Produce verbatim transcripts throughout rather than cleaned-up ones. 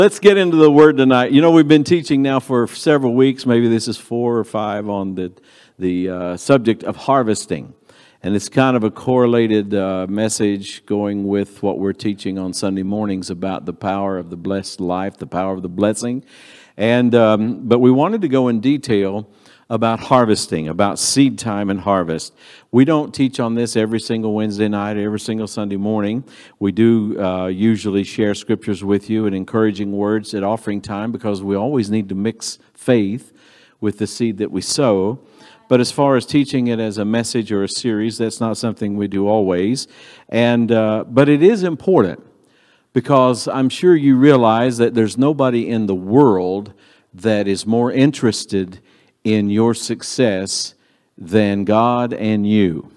Let's get into the Word tonight. You know, we've been teaching now for several weeks, maybe this is four or five, on the, the uh, subject of harvesting. And it's kind of a correlated uh, message going with what we're teaching on Sunday mornings about the power of the blessed life, the power of the blessing. And um, but we wanted to go in detail about harvesting, about seed time and harvest. We don't teach on this every single Wednesday night, every single Sunday morning. We do uh, usually share scriptures with you and encouraging words at offering time, because we always need to mix faith with the seed that we sow. But as far as teaching it as a message or a series, that's not something we do always. And uh, but it is important, because I'm sure you realize that there's nobody in the world that is more interested in your success than God and you.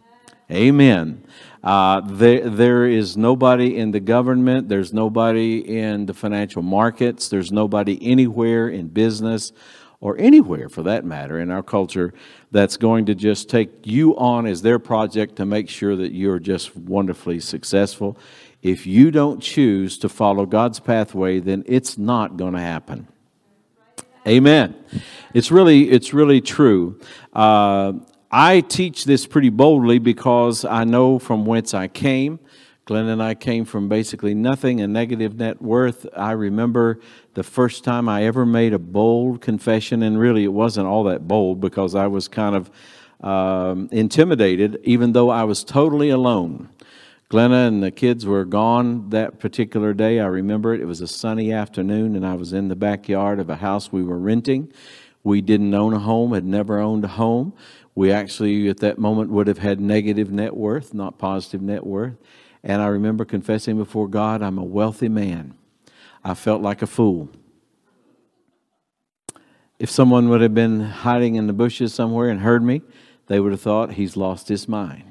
Amen. Uh, there, there is nobody in the government, there's nobody in the financial markets, there's nobody anywhere in business, or anywhere for that matter in our culture, that's going to just take you on as their project to make sure that you're just wonderfully successful. If you don't choose to follow God's pathway, then it's not going to happen. Amen. It's really, it's really true. Uh, I teach this pretty boldly because I know from whence I came. Glenn and I came from basically nothing, a negative net worth. I remember the first time I ever made a bold confession, and really it wasn't all that bold, because I was kind of um, intimidated, even though I was totally alone. Glenna and the kids were gone that particular day. I remember it. It was a sunny afternoon, and I was in the backyard of a house we were renting. We didn't own a home, had never owned a home. We actually, at that moment, would have had negative net worth, not positive net worth. And I remember confessing before God, I'm a wealthy man. I felt like a fool. If someone would have been hiding in the bushes somewhere and heard me, they would have thought he's lost his mind.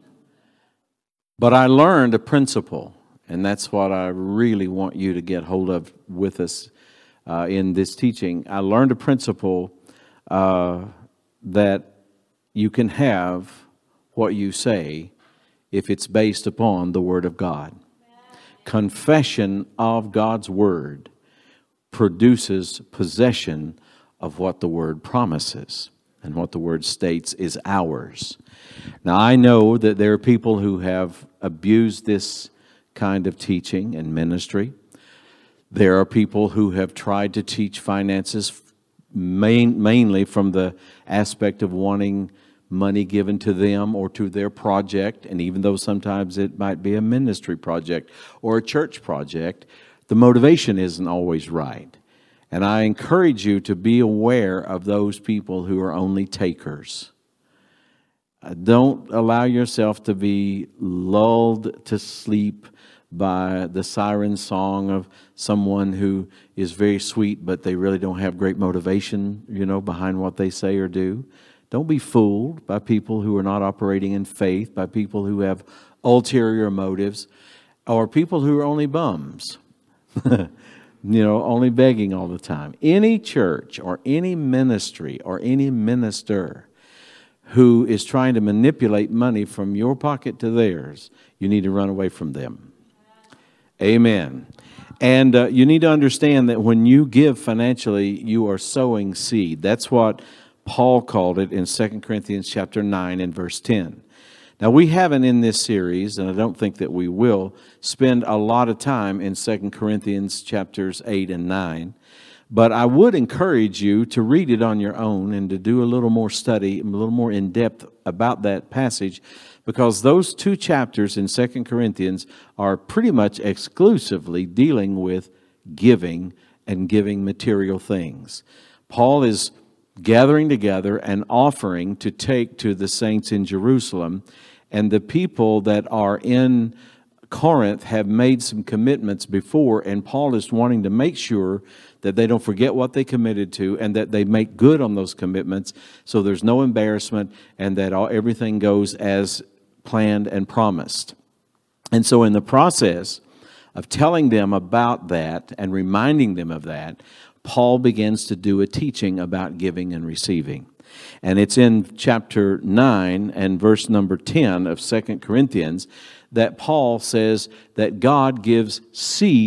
But I learned a principle, and that's what I really want you to get hold of with us uh, in this teaching. I learned a principle uh, that you can have what you say if it's based upon the Word of God. Confession of God's Word produces possession of what the Word promises and what the Word states is ours. Now, I know that there are people who have abused this kind of teaching and ministry. There are people who have tried to teach finances main, mainly from the aspect of wanting money given to them or to their project, and even though sometimes it might be a ministry project or a church project, the motivation isn't always right. And I encourage you to be aware of those people who are only takers. Don't allow yourself to be lulled to sleep by the siren song of someone who is very sweet, but they really don't have great motivation, you know, behind what they say or do. Don't be fooled by people who are not operating in faith, by people who have ulterior motives, or people who are only bums, you know, only begging all the time. Any church or any ministry or any minister who is trying to manipulate money from your pocket to theirs, you need to run away from them. Amen. And uh, you need to understand that when you give financially, you are sowing seed. That's what Paul called it in Second Corinthians chapter nine and verse ten. Now, we haven't in this series, and I don't think that we will, spend a lot of time in Second Corinthians chapters eight and nine. But I would encourage you to read it on your own and to do a little more study, a little more in depth about that passage, because those two chapters in Second Corinthians are pretty much exclusively dealing with giving and giving material things. Paul is gathering together an offering to take to the saints in Jerusalem, and the people that are in Corinth have made some commitments before, and Paul is wanting to make sure that they don't forget what they committed to and that they make good on those commitments so there's no embarrassment and that all, everything goes as planned and promised. And so in the process of telling them about that and reminding them of that, Paul begins to do a teaching about giving and receiving. And it's in chapter nine and verse number ten of Second Corinthians that Paul says that God gives seed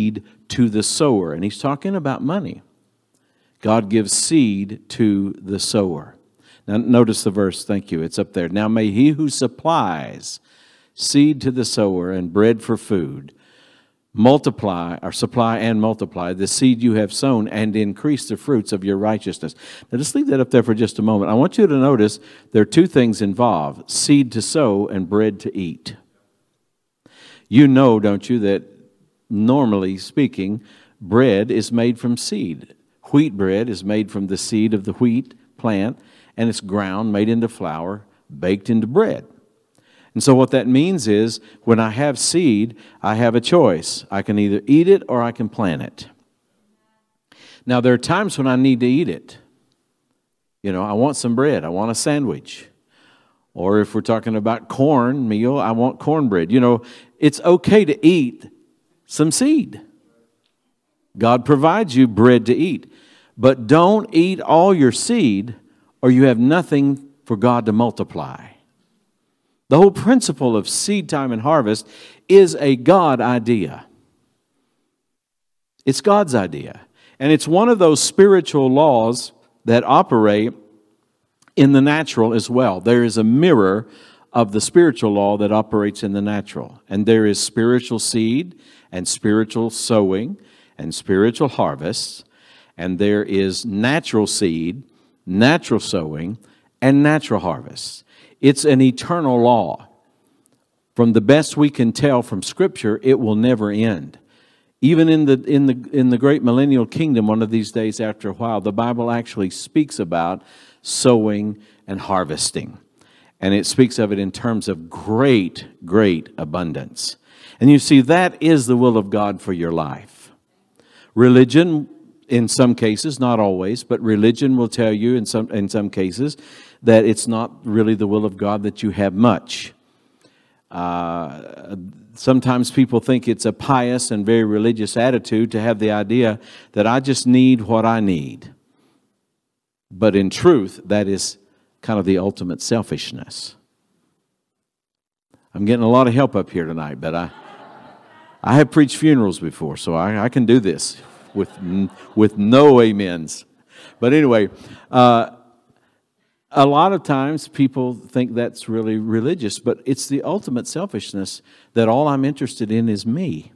to the sower. And he's talking about money. God gives seed to the sower. Now notice the verse, thank you, it's up there. Now may he who supplies seed to the sower and bread for food multiply, or supply and multiply the seed you have sown and increase the fruits of your righteousness. Now just leave that up there for just a moment. I want you to notice there are two things involved, seed to sow and bread to eat. You know, don't you, that normally speaking, bread is made from seed. Wheat bread is made from the seed of the wheat plant, and it's ground, made into flour, baked into bread. And so what that means is, when I have seed, I have a choice. I can either eat it or I can plant it. Now, there are times when I need to eat it. You know, I want some bread. I want a sandwich. Or if we're talking about corn meal, I want cornbread. You know, it's okay to eat some seed. God provides you bread to eat. But don't eat all your seed, or you have nothing for God to multiply. The whole principle of seed time and harvest is a God idea. It's God's idea. And it's one of those spiritual laws that operate in the natural as well. There is a mirror of the spiritual law that operates in the natural. And there is spiritual seed and spiritual sowing and spiritual harvests. And there is natural seed, natural sowing, and natural harvest. It's an eternal law. From the best we can tell from Scripture, it will never end. Even in the in the in the great millennial kingdom, one of these days after a while, the Bible actually speaks about sowing and harvesting. And it speaks of it in terms of great, great abundance. And you see, that is the will of God for your life. Religion, in some cases, not always, but religion will tell you in some in some cases that it's not really the will of God that you have much. Uh, sometimes people think it's a pious and very religious attitude to have the idea that I just need what I need. But in truth, that is kind of the ultimate selfishness. I'm getting a lot of help up here tonight, but I I have preached funerals before, so I, I can do this with with no amens. But anyway, uh, a lot of times people think that's really religious, but it's the ultimate selfishness that all I'm interested in is me.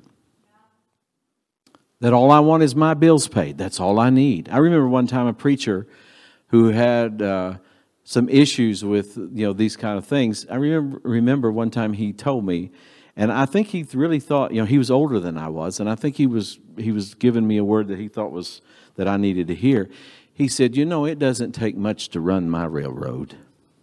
That all I want is my bills paid. That's all I need. I remember one time a preacher who had uh, some issues with, you know, these kind of things. I remember remember one time he told me, and I think he really thought, you know, he was older than I was, and I think he was he was giving me a word that he thought was that I needed to hear. He said, you know, it doesn't take much to run my railroad.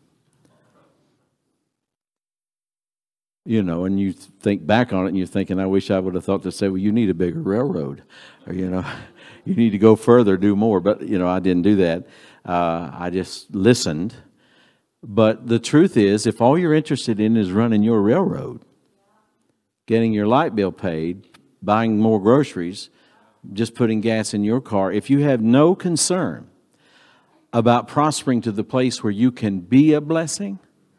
You know, and you think back on it and you're thinking, I wish I would have thought to say, well, you need a bigger railroad. Or, you know, you need to go further, do more. But, you know, I didn't do that. Uh, I just listened. But the truth is, if all you're interested in is running your railroad, getting your light bill paid, buying more groceries, just putting gas in your car, if you have no concern about prospering to the place where you can be a blessing,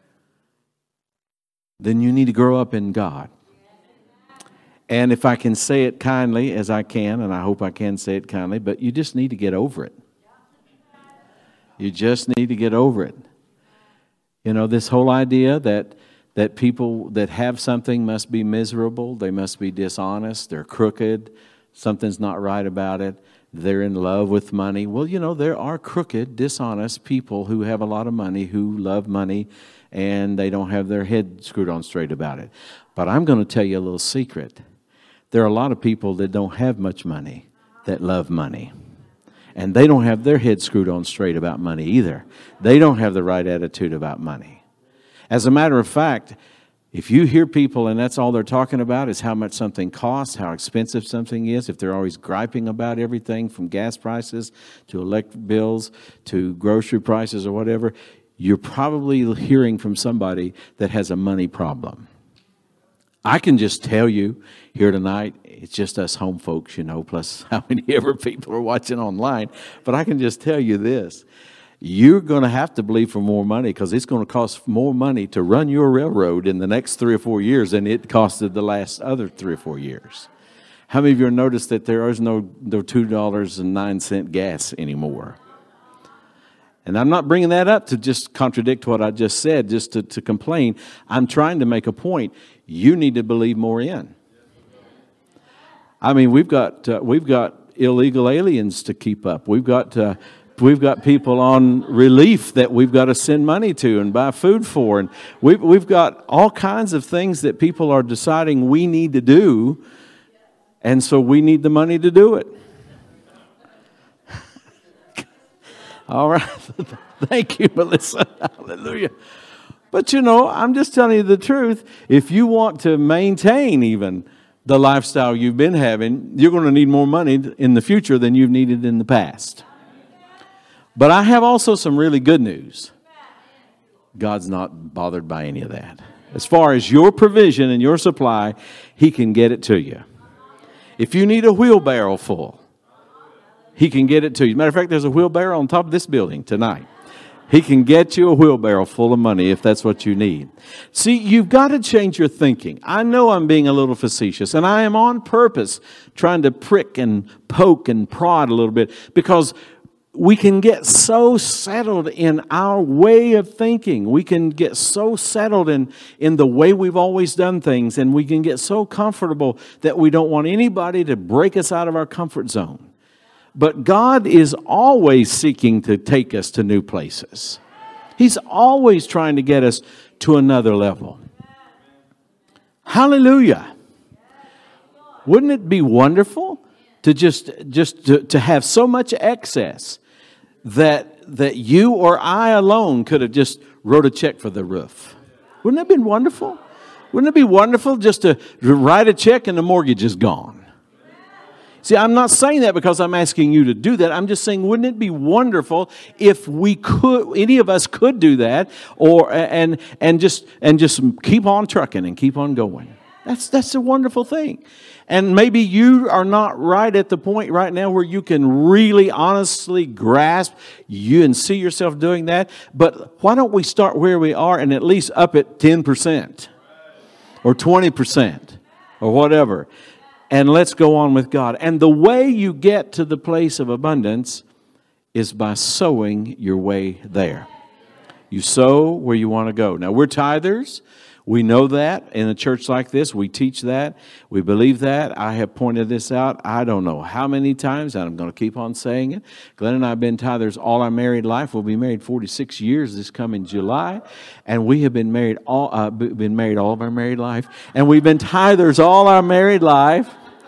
then you need to grow up in God. And if I can say it kindly, as I can, and I hope I can say it kindly, but you just need to get over it. You just need to get over it. You know, this whole idea that that people that have something must be miserable, they must be dishonest, they're crooked, something's not right about it, they're in love with money. Well, you know, there are crooked, dishonest people who have a lot of money, who love money, and they don't have their head screwed on straight about it. But I'm going to tell you a little secret. There are a lot of people that don't have much money that love money. And they don't have their head screwed on straight about money either. They don't have the right attitude about money. As a matter of fact, if you hear people and that's all they're talking about is how much something costs, how expensive something is, if they're always griping about everything from gas prices to electric bills to grocery prices or whatever, you're probably hearing from somebody that has a money problem. I can just tell you here tonight, it's just us home folks, you know, plus how many ever people are watching online. But I can just tell you this. You're going to have to believe for more money because it's going to cost more money to run your railroad in the next three or four years than it costed the last other three or four years. How many of you have noticed that there is no, no two dollars and nine cents gas anymore? And I'm not bringing that up to just contradict what I just said, just to, to complain. I'm trying to make a point. You need to believe more in. I mean, we've got uh, we've got illegal aliens to keep up. We've got uh, we've got people on relief that we've got to send money to and buy food for, and we've we've got all kinds of things that people are deciding we need to do. And so we need the money to do it. All right. Thank you, Melissa. Hallelujah. But you know, I'm just telling you the truth. If you want to maintain even the lifestyle you've been having, you're going to need more money in the future than you've needed in the past. But I have also some really good news. God's not bothered by any of that. As far as your provision and your supply, He can get it to you. If you need a wheelbarrow full, He can get it to you. Matter of fact, there's a wheelbarrow on top of this building tonight. He can get you a wheelbarrow full of money if that's what you need. See, you've got to change your thinking. I know I'm being a little facetious, and I am on purpose trying to prick and poke and prod a little bit, because we can get so settled in our way of thinking. We can get so settled in, in the way we've always done things, and we can get so comfortable that we don't want anybody to break us out of our comfort zone. But God is always seeking to take us to new places. He's always trying to get us to another level. Hallelujah. Wouldn't it be wonderful to just, just to, to have so much excess that that you or I alone could have just wrote a check for the roof? Wouldn't that have been wonderful? Wouldn't it be wonderful just to write a check and the mortgage is gone? See, I'm not saying that because I'm asking you to do that. I'm just saying, wouldn't it be wonderful if we could, any of us could do that, or and and just and just keep on trucking and keep on going? That's that's a wonderful thing. And maybe you are not right at the point right now where you can really honestly grasp you and see yourself doing that. But why don't we start where we are and at least up at ten percent or twenty percent or whatever. And let's go on with God. And the way you get to the place of abundance is by sowing your way there. You sow where you want to go. Now, we're tithers. We know that in a church like this. We teach that. We believe that. I have pointed this out I don't know how many times, and I'm going to keep on saying it. Glenn and I have been tithers all our married life. We'll be married forty-six years this coming July. And we have been married all uh, been married all of our married life. And we've been tithers all our married life.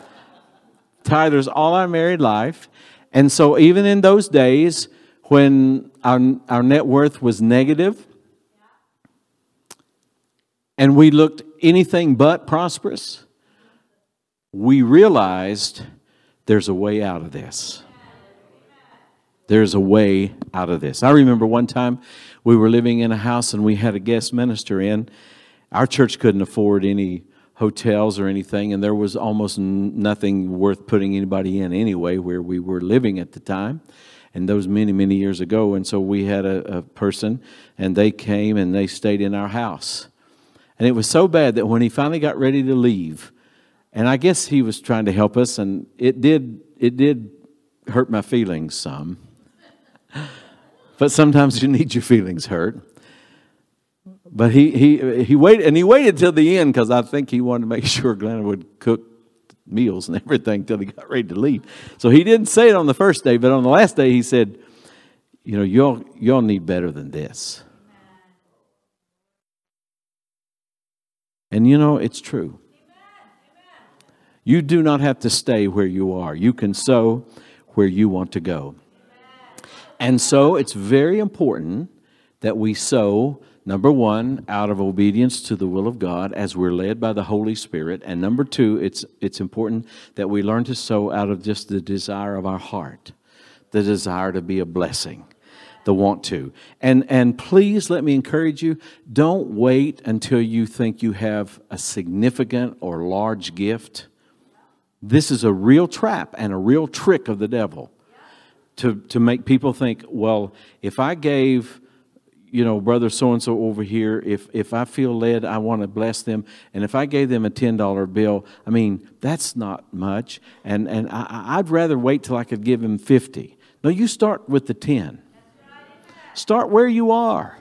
Tithers all our married life. And so even in those days when our, our net worth was negative, and we looked anything but prosperous, we realized there's a way out of this. There's a way out of this. I remember one time we were living in a house and we had a guest minister in. Our church couldn't afford any hotels or anything, and there was almost nothing worth putting anybody in anyway where we were living at the time. And those many, many years ago. And so we had a, a person, and they came and they stayed in our house. And it was so bad that when he finally got ready to leave, and I guess he was trying to help us, and it did it did hurt my feelings some. But sometimes you need your feelings hurt. But he he he waited, and he waited till the end because I think he wanted to make sure Glenn would cook meals and everything till he got ready to leave. So he didn't say it on the first day, but on the last day he said, "You know, y'all y'all need better than this." And you know, it's true. You do not have to stay where you are. You can sow where you want to go. And so it's very important that we sow, number one, out of obedience to the will of God as we're led by the Holy Spirit. And number two, it's it's important that we learn to sow out of just the desire of our heart, the desire to be a blessing, the want to. And and please let me encourage you, don't wait until you think you have a significant or large gift. This is a real trap and a real trick of the devil to, to make people think, well, if I gave, you know, brother so-and-so over here, if, if I feel led, I want to bless them. And if I gave them a ten dollar bill, I mean, that's not much. And, and I, I'd rather wait till I could give him fifty. No, you start with the ten. Start where you are.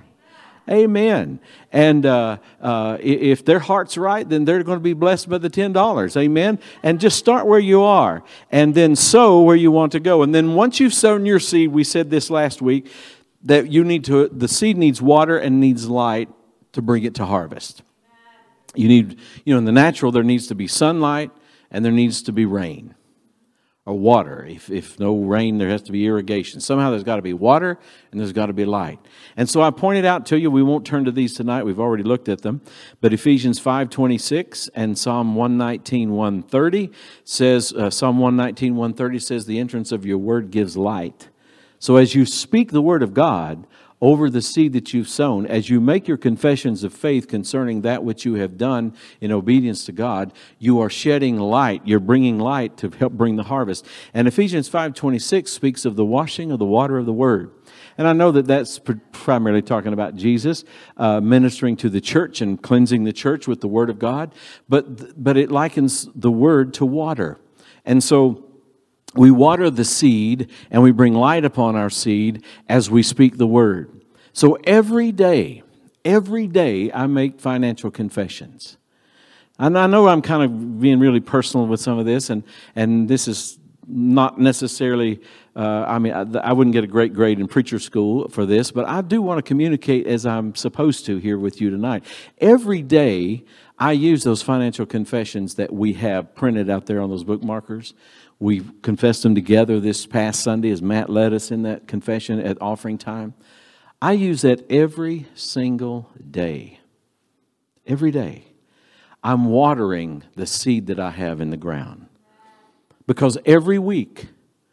Amen. And uh, uh, if their heart's right, then they're going to be blessed by the ten dollars. Amen. And just start where you are. And then sow where you want to go. And then once you've sown your seed, we said this last week, that you need to, the seed needs water and needs light to bring it to harvest. You need, you know, in the natural, there needs to be sunlight and there needs to be rain. Or water. If, if no rain, there has to be irrigation. Somehow there's got to be water and there's got to be light. And so I pointed out to you, we won't turn to these tonight. We've already looked at them. But Ephesians five twenty-six and Psalm one nineteen, one thirty says, uh, Psalm one nineteen, one thirty says, the entrance of your word gives light. So as you speak the word of God over the seed that you've sown, as you make your confessions of faith concerning that which you have done in obedience to God, you are shedding light. You're bringing light to help bring the harvest. And Ephesians five twenty-six speaks of the washing of the water of the word. And I know that that's primarily talking about Jesus uh, ministering to the church and cleansing the church with the word of God. But, but it likens the word to water. And so we water the seed and we bring light upon our seed as we speak the word. So every day, every day I make financial confessions. And I know I'm kind of being really personal with some of this, and, and this is not necessarily, uh, I mean, I, I wouldn't get a great grade in preacher school for this, but I do want to communicate as I'm supposed to here with you tonight. Every day I use those financial confessions that we have printed out there on those bookmarkers. We confessed them together this past Sunday as Matt led us in that confession at offering time. I use that every single day. Every day. I'm watering the seed that I have in the ground. Because every week,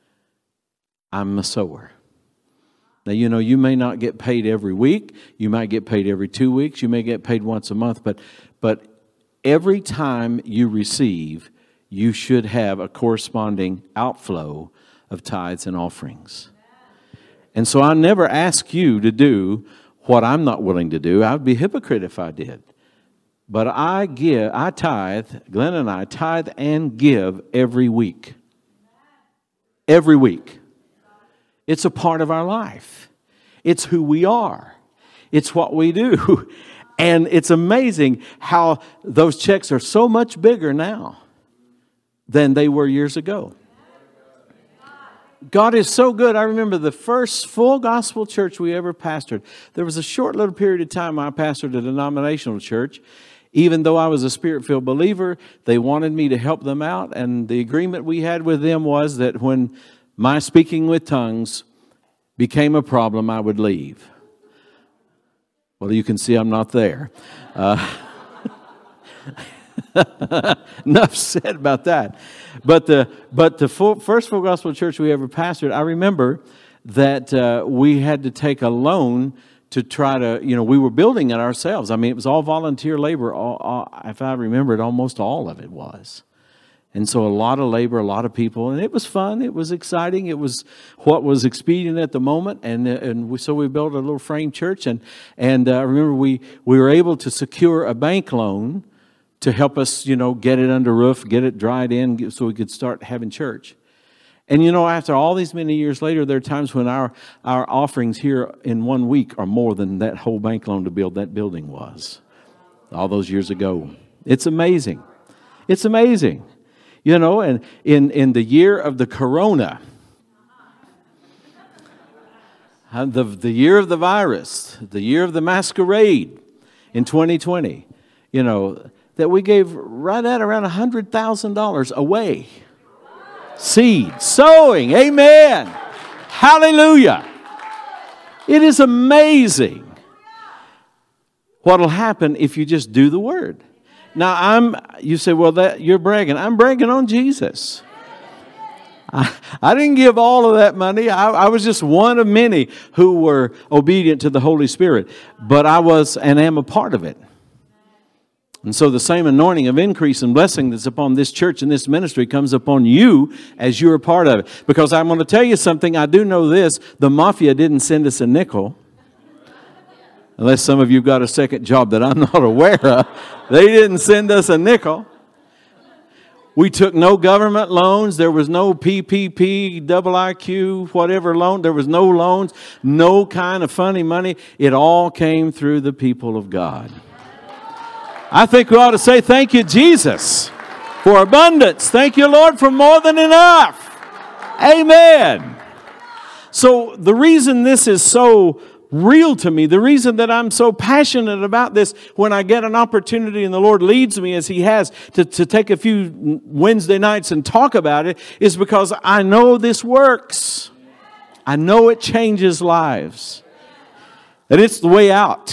I'm a sower. Now, you know, you may not get paid every week. You might get paid every two weeks. You may get paid once a month. But, but every time you receive, you should have a corresponding outflow of tithes and offerings. And so I never ask you to do what I'm not willing to do. I would be a hypocrite if I did. But I give, I tithe, Glenn and I tithe and give every week. Every week. It's a part of our life. It's who we are. It's what we do. And it's amazing how those checks are so much bigger now than they were years ago. God is so good. I remember the first full gospel church we ever pastored. There was a short little period of time I pastored a denominational church. Even though I was a Spirit-filled believer, they wanted me to help them out. And the agreement we had with them was that when my speaking with tongues became a problem, I would leave. Well, you can see I'm not there. Uh, Enough said about that. But the but the full, first full gospel church we ever pastored, I remember that uh, we had to take a loan to try to, you know, we were building it ourselves. I mean, it was all volunteer labor. All, all, if I remember it, almost all of it was. And so a lot of labor, a lot of people, and it was fun. It was exciting. It was what was expedient at the moment, and and we, so we built a little frame church. And and uh, I remember we we were able to secure a bank loan to help us, you know, get it under roof, get it dried in, so we could start having church. And, you know, after all these many years later, there are times when our, our offerings here in one week are more than that whole bank loan to build that building was all those years ago. It's amazing. It's amazing. You know, and in, in the year of the corona, the, the year of the virus, the year of the masquerade in twenty twenty, you know, that we gave right at around one hundred thousand dollars away. Seed, sowing, amen. Hallelujah. It is amazing what will happen if you just do the word. Now, I'm. You say, well, that you're bragging. I'm bragging on Jesus. I, I didn't give all of that money. I, I was just one of many who were obedient to the Holy Spirit. But I was and am a part of it. And so the same anointing of increase and blessing that's upon this church and this ministry comes upon you as you're a part of it. Because I'm going to tell you something. I do know this. The mafia didn't send us a nickel. unless some of you got a second job that I'm not aware of. They didn't send us a nickel. We took no government loans. There was no P P P, double I Q, whatever loan. There was no loans, no kind of funny money. It all came through the people of God. I think we ought to say thank you, Jesus, for abundance. Thank you, Lord, for more than enough. Amen. So the reason this is so real to me, the reason that I'm so passionate about this, when I get an opportunity and the Lord leads me as He has to, to take a few Wednesday nights and talk about it, is because I know this works. I know it changes lives. And it's the way out.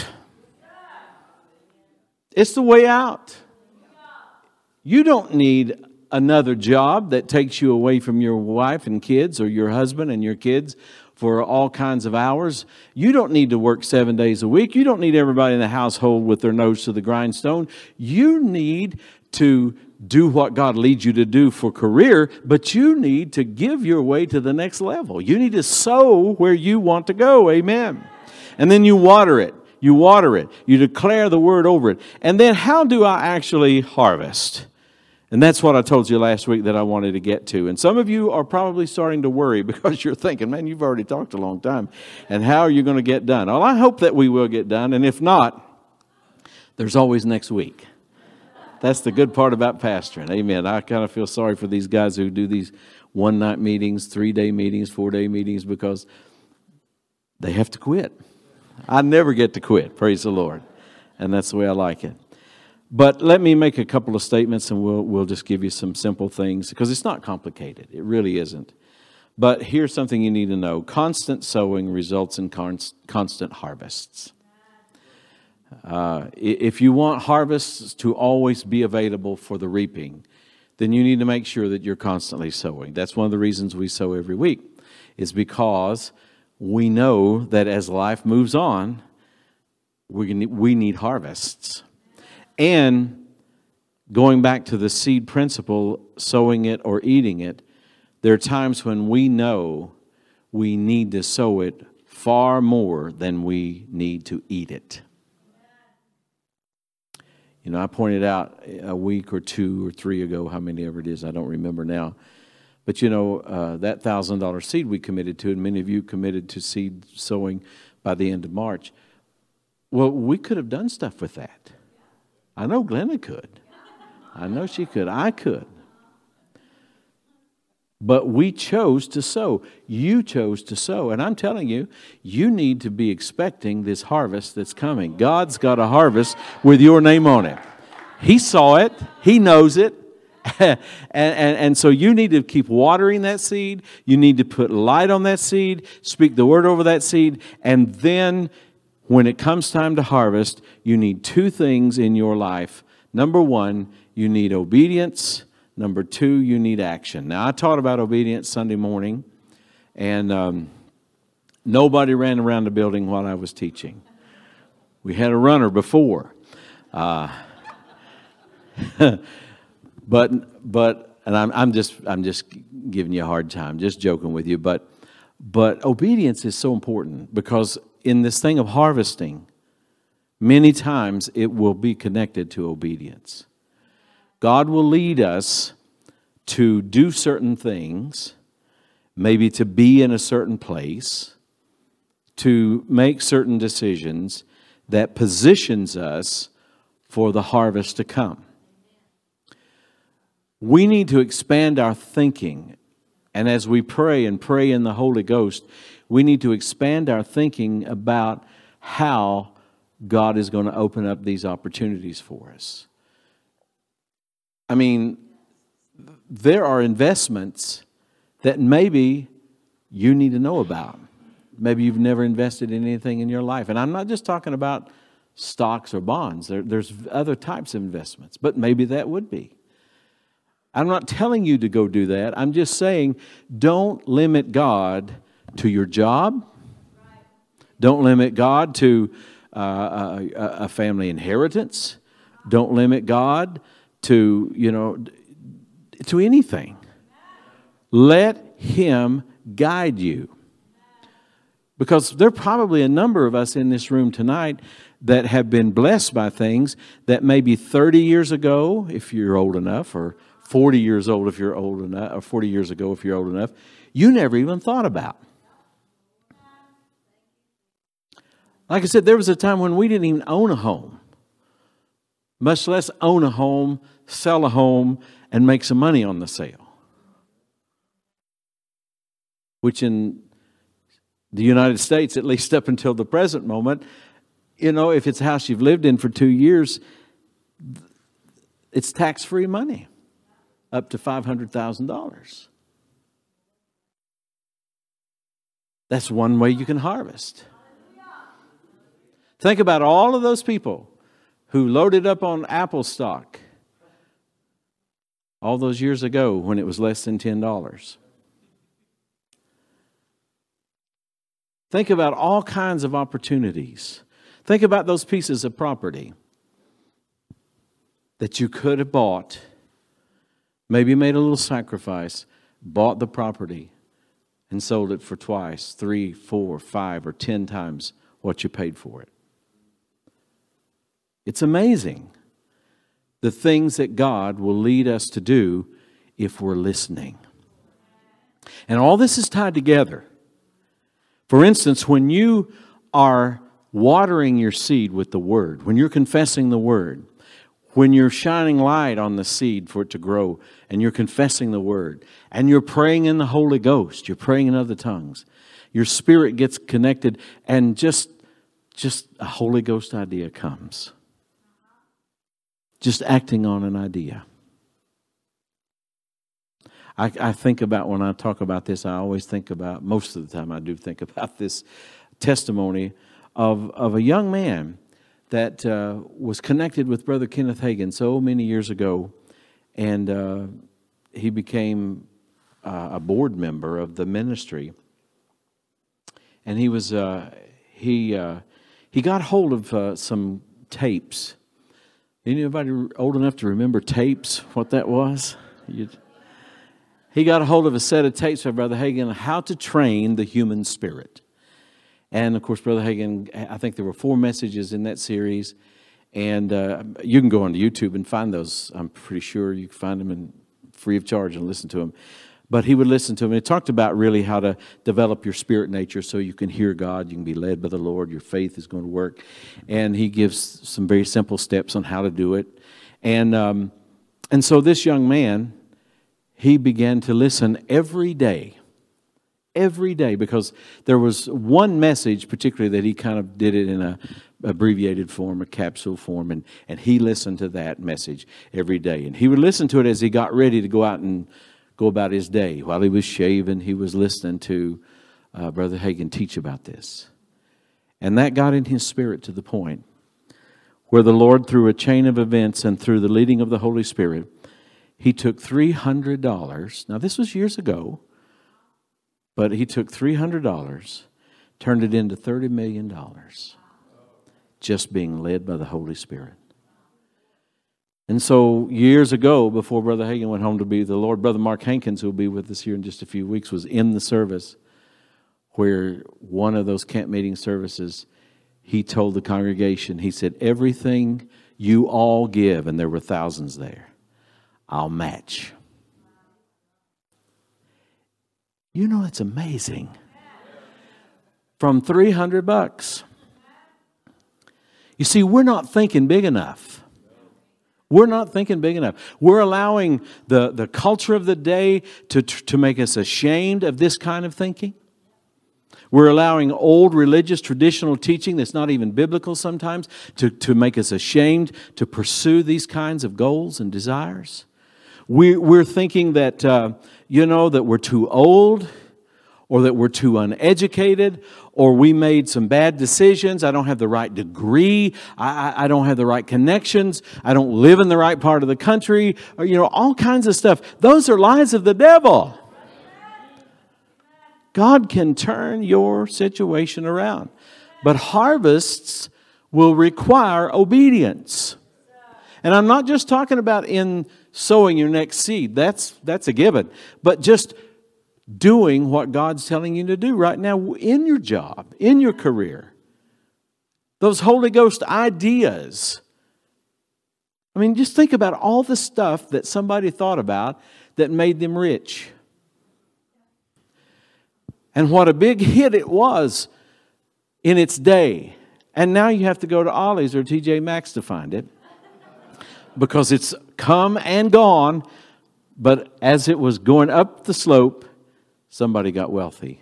It's the way out. You don't need another job that takes you away from your wife and kids, or your husband and your kids, for all kinds of hours. You don't need to work seven days a week. You don't need everybody in the household with their nose to the grindstone. You need to do what God leads you to do for career, but you need to give your way to the next level. You need to sow where you want to go. Amen. And then you water it. You water it. You declare the word over it. And then how do I actually harvest? And that's what I told you last week that I wanted to get to. And some of you are probably starting to worry because you're thinking, man, you've already talked a long time. And how are you going to get done? Well, I hope that we will get done. And if not, there's always next week. That's the good part about pastoring. Amen. I kind of feel sorry for these guys who do these one-night meetings, three-day meetings, four-day meetings, because they have to quit. I never get to quit. Praise the Lord. And that's the way I like it. But let me make a couple of statements, and we'll we'll just give you some simple things, because it's not complicated. It really isn't. But here's something you need to know. Constant sowing results in const, constant harvests. Uh, if you want harvests to always be available for the reaping, then you need to make sure that you're constantly sowing. That's one of the reasons we sow every week, is because we know that as life moves on, we we need harvests. And going back to the seed principle, sowing it or eating it, there are times when we know we need to sow it far more than we need to eat it. You know, I pointed out a week or two or three ago, how many ever it is, I don't remember now. But, you know, uh, that one thousand dollars seed we committed to, and many of you committed to seed sowing by the end of March. Well, we could have done stuff with that. I know Glenna could. I know she could. I could. But we chose to sow. You chose to sow. And I'm telling you, you need to be expecting this harvest that's coming. God's got a harvest with your name on it. He saw it. He knows it. and, and, and so you need to keep watering that seed. You need to put light on that seed. Speak the word over that seed. And then when it comes time to harvest, you need two things in your life. Number one, you need obedience. Number two, you need action. Now, I taught about obedience Sunday morning, and um, nobody ran around the building while I was teaching. We had a runner before. Uh, but, but, and I'm, I'm just, I'm just giving you a hard time, just joking with you. But, but obedience is so important, because in this thing of harvesting, many times it will be connected to obedience. God will lead us to do certain things, maybe to be in a certain place, to make certain decisions that positions us for the harvest to come. We need to expand our thinking. And as we pray and pray in the Holy Ghost, we need to expand our thinking about how God is going to open up these opportunities for us. I mean, there are investments that maybe you need to know about. Maybe you've never invested in anything in your life. And I'm not just talking about stocks or bonds. There, there's other types of investments, but maybe that would be. I'm not telling you to go do that. I'm just saying, don't limit God to your job. Don't limit God to uh, a, a family inheritance. Don't limit God to, you know, to anything. Let Him guide you. Because there are probably a number of us in this room tonight that have been blessed by things that maybe thirty years ago, if you're old enough, or forty years old if you're old enough, or forty years ago if you're old enough, you never even thought about. Like I said, there was a time when we didn't even own a home, much less own a home, sell a home, and make some money on the sale. Which in the United States, at least up until the present moment, you know, if it's a house you've lived in for two years, it's tax-free money, up to five hundred thousand dollars. That's one way you can harvest. Think about all of those people who loaded up on Apple stock all those years ago when it was less than ten dollars. Think about all kinds of opportunities. Think about those pieces of property that you could have bought, maybe made a little sacrifice, bought the property, and sold it for twice, three, four, five, or ten times what you paid for it. It's amazing the things that God will lead us to do if we're listening. And all this is tied together. For instance, when you are watering your seed with the Word, when you're confessing the Word, when you're shining light on the seed for it to grow, and you're confessing the Word, and you're praying in the Holy Ghost, you're praying in other tongues, your spirit gets connected, and just, just a Holy Ghost idea comes. Just acting on an idea. I, I think about, when I talk about this, I always think about, most of the time I do think about this testimony of, of a young man that uh, was connected with Brother Kenneth Hagin so many years ago, and uh, he became uh, a board member of the ministry. And he was uh, he uh, he got hold of uh, some tapes. Anybody old enough to remember tapes? What that was? You'd, He got a hold of a set of tapes by Brother Hagin on how to train the human spirit. And, of course, Brother Hagin, I think there were four messages in that series. And uh, you can go onto YouTube and find those. I'm pretty sure you can find them in, free of charge and listen to them. But he would listen to them. He talked about really how to develop your spirit nature so you can hear God. You can be led by the Lord. Your faith is going to work. And he gives some very simple steps on how to do it. And um, and so this young man, he began to listen every day, every day, because there was one message particularly that he kind of did it in a abbreviated form, a capsule form, and, and he listened to that message every day. And he would listen to it as he got ready to go out and go about his day. While he was shaving, he was listening to uh, Brother Hagin teach about this. And that got in his spirit to the point where the Lord, through a chain of events and through the leading of the Holy Spirit, he took three hundred dollars. Now, this was years ago, but he took three hundred dollars, turned it into thirty million dollars, just being led by the Holy Spirit. And so, years ago, before Brother Hagin went home to be with the Lord, Brother Mark Hankins, who will be with us here in just a few weeks, was in the service where one of those camp meeting services, he told the congregation, he said, everything you all give, and there were thousands there, I'll match. You know, it's amazing. From three hundred bucks. You see, we're not thinking big enough. We're not thinking big enough. We're allowing the, the culture of the day to, to make us ashamed of this kind of thinking. We're allowing old religious traditional teaching that's not even biblical sometimes to, to make us ashamed to pursue these kinds of goals and desires. We, we're thinking that, uh, you know, that we're too old, or that we're too uneducated, or we made some bad decisions. I don't have the right degree. I, I, I don't have the right connections. I don't live in the right part of the country. Or, you know, all kinds of stuff. Those are lies of the devil. God can turn your situation around. But harvests will require obedience. And I'm not just talking about in sowing your next seed. That's, that's a given. But just doing what God's telling you to do right now in your job, in your career. Those Holy Ghost ideas. I mean, just think about all the stuff that somebody thought about that made them rich. And what a big hit it was in its day. And now you have to go to Ollie's or T J Maxx to find it. Because it's come and gone. But as it was going up the slope, somebody got wealthy.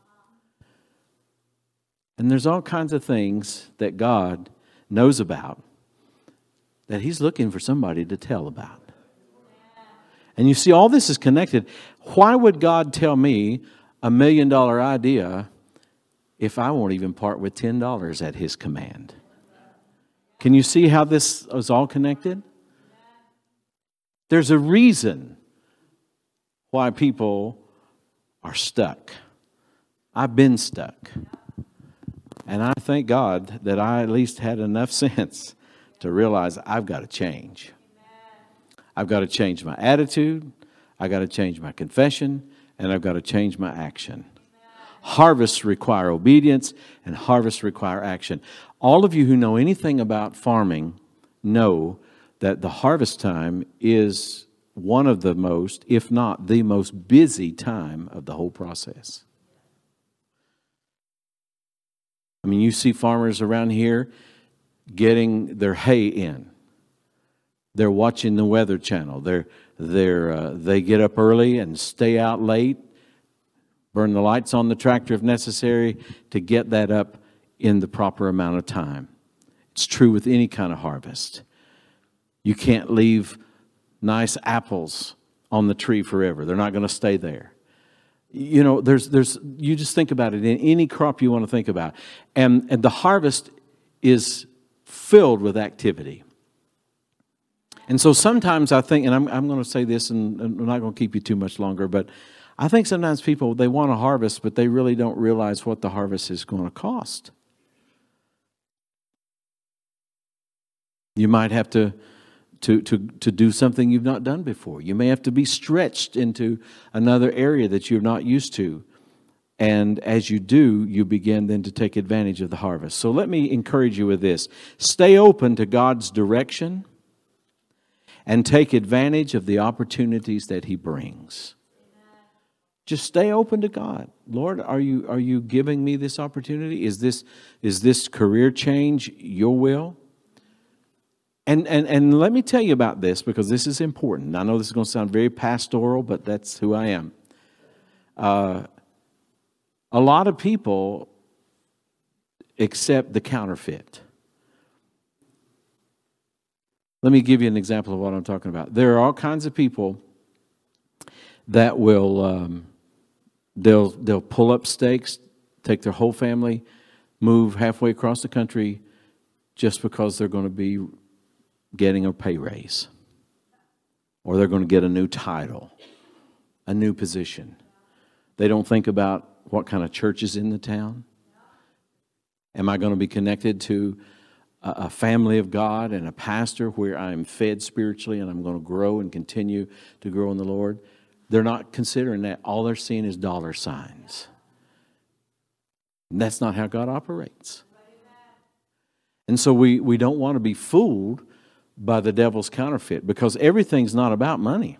And there's all kinds of things that God knows about that He's looking for somebody to tell about. And you see, all this is connected. Why would God tell me a million dollar idea if I won't even part with ten dollars at His command? Can you see how this is all connected? There's a reason why people are stuck. I've been stuck. And I thank God that I at least had enough sense to realize I've got to change. I've got to change my attitude. I've got to change my confession. And I've got to change my action. Harvests require obedience, and harvests require action. All of you who know anything about farming know that the harvest time is one of the most, if not the most busy time of the whole process. I mean, you see farmers around here getting their hay in. They're watching the Weather Channel. They're, they're, uh, they get up early and stay out late, burn the lights on the tractor if necessary to get that up in the proper amount of time. It's true with any kind of harvest. You can't leave nice apples on the tree forever. They're not going to stay there. You know, there's, there's, you just think about it in any crop you want to think about. And, and the harvest is filled with activity. And so sometimes I think, and I'm, I'm going to say this, and I'm not going to keep you too much longer, but I think sometimes people, they want to harvest, but they really don't realize what the harvest is going to cost. You might have to To, to, to do something you've not done before. You may have to be stretched into another area that you're not used to. And as you do, you begin then to take advantage of the harvest. So let me encourage you with this. Stay open to God's direction and take advantage of the opportunities that He brings. Just stay open to God. Lord, are you, are you giving me this opportunity? Is this, is this career change your will? And, and and let me tell you about this, because this is important. I know this is going to sound very pastoral, but that's who I am. Uh, a lot of people accept the counterfeit. Let me give you an example of what I'm talking about. There are all kinds of people that will um, they'll they'll pull up stakes, take their whole family, move halfway across the country, just because they're going to be getting a pay raise, or they're going to get a new title, a new position. They don't think about what kind of church is in the town. Am I going to be connected to a family of God and a pastor where I'm fed spiritually and I'm going to grow and continue to grow in the Lord? They're not considering that. All they're seeing is dollar signs. And that's not how God operates. And so we, we don't want to be fooled by the devil's counterfeit, because everything's not about money.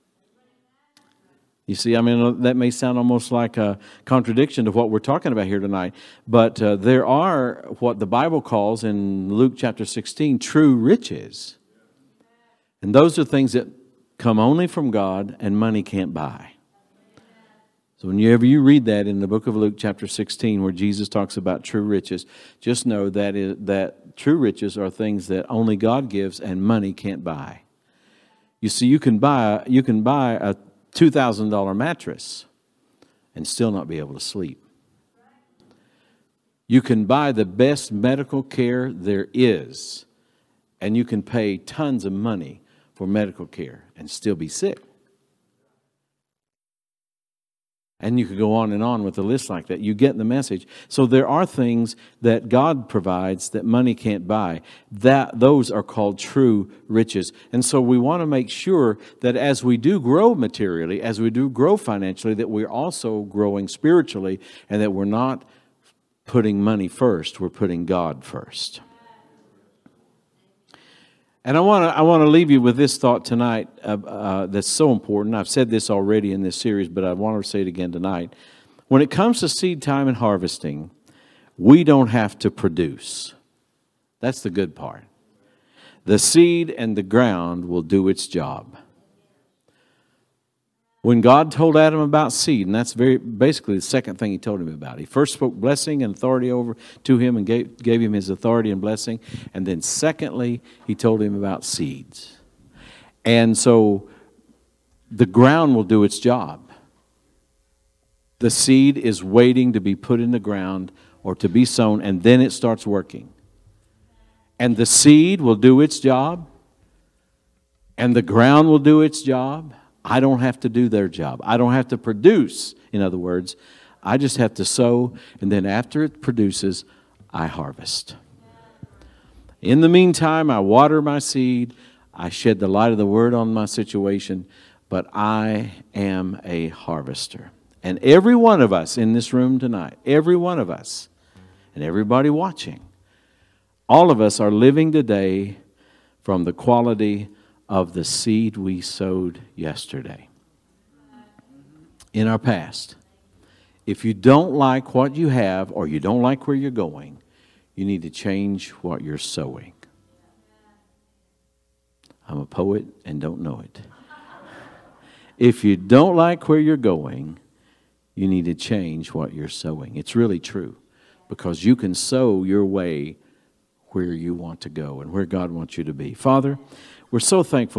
You see, I mean, that may sound almost like a contradiction to what we're talking about here tonight, but uh, there are what the Bible calls in Luke chapter sixteen, true riches. And those are things that come only from God and money can't buy. So whenever you read that in the book of Luke chapter sixteen, where Jesus talks about true riches, just know that is, that true riches are things that only God gives and money can't buy. You see, you can buy you can buy a two thousand dollars mattress and still not be able to sleep. You can buy the best medical care there is, and you can pay tons of money for medical care and still be sick. And you could go on and on with a list like that. You get the message. So there are things that God provides that money can't buy. That those are called true riches. And so we want to make sure that as we do grow materially, as we do grow financially, that we're also growing spiritually, and that we're not putting money first, we're putting God first. And I want to I want to leave you with this thought tonight uh, uh, that's so important. I've said this already in this series, but I want to say it again tonight. When it comes to seed time and harvesting, we don't have to produce. That's the good part. The seed and the ground will do its job. When God told Adam about seed, and that's very basically the second thing he told him about. He first spoke blessing and authority over to him and gave, gave him his authority and blessing. And then secondly, he told him about seeds. And so the ground will do its job. The seed is waiting to be put in the ground or to be sown, and then it starts working. And the seed will do its job, and the ground will do its job. I don't have to do their job. I don't have to produce, in other words. I just have to sow, and then after it produces, I harvest. In the meantime, I water my seed. I shed the light of the Word on my situation, but I am a harvester. And every one of us in this room tonight, every one of us, and everybody watching, all of us are living today from the quality of the seed we sowed yesterday in our past. If you don't like what you have or you don't like where you're going, you need to change what you're sowing. I'm a poet and don't know it. If you don't like where you're going, you need to change what you're sowing. It's really true, because you can sow your way where you want to go and where God wants you to be. Father, we're so thankful